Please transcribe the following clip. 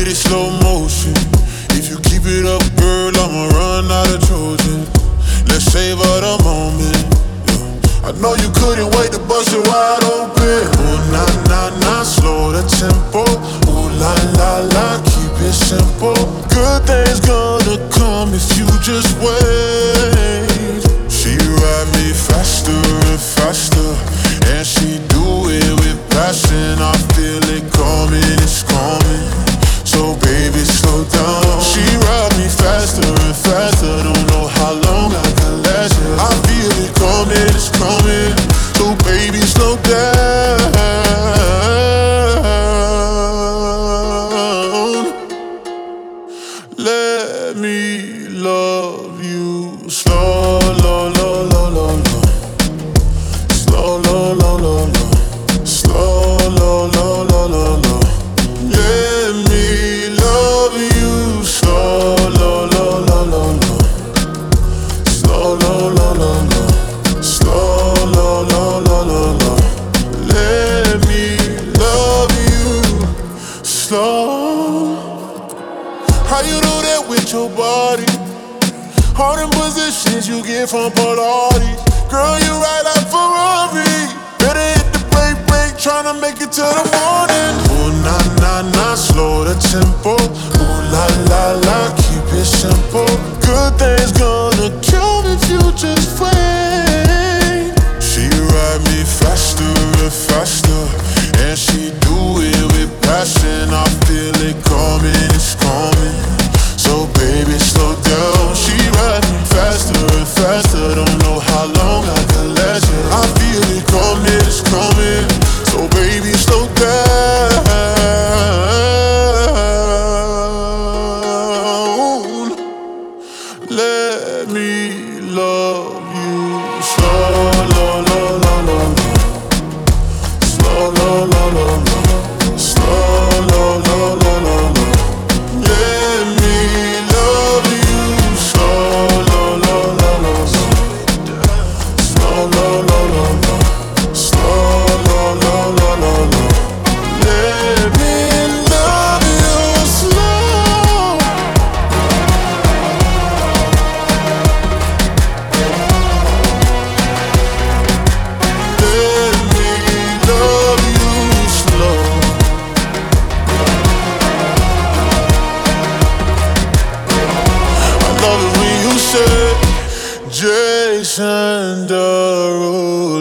it slow motion. If you keep it up, girl, I'ma run out of Trojan. Let's savor the moment. Yeah. I know you couldn't wait to bust it wide open. Ooh, nah, nah, nah, slow the tempo. Ooh, la, la, la, keep it simple. Good things gonna come if you just wait. She ride me faster and faster, and she do it with passion. I feel it coming, it's coming. So baby, slow down. She ride me faster and faster. Don't know how long I can last it. I feel it coming, it's coming. So baby, slow down. Let me love you slow, low, low, low, low, low. Slow, low, low, low, low. Slow, low, low, low, low, low. Let me love you slow, low, low, low, low, low. Slow, low, low, low, low. Slow, low, low, low, low, low. Let me love you slow. How you do that with your body? All them positions you get from Pilates. Girl, you ride like Ferrari. Better hit the brake, brake, tryna make it to the morning. Ooh, nah, nah, nah, slow the tempo. Ooh, la, la, la, keep it simple. Good things gonna come if you just wait. She ride me faster and faster, and she do it with passion. I feel it coming, it's coming. So baby, slow down. She ride me faster and faster. Don't know how long I can last it. I feel it coming, it's coming. So baby, slow down. Let me love you slow, low, low, low, low, low. Slow, low, low, low, low. Slow, low, low, low, low, low. Let me love you slow, low, low, low, low, low. Slow, low, low, low, low. Slow, low, low, low, low, low. Let me love you slow. Let me love you slow. I love it when you say Jason Derulo.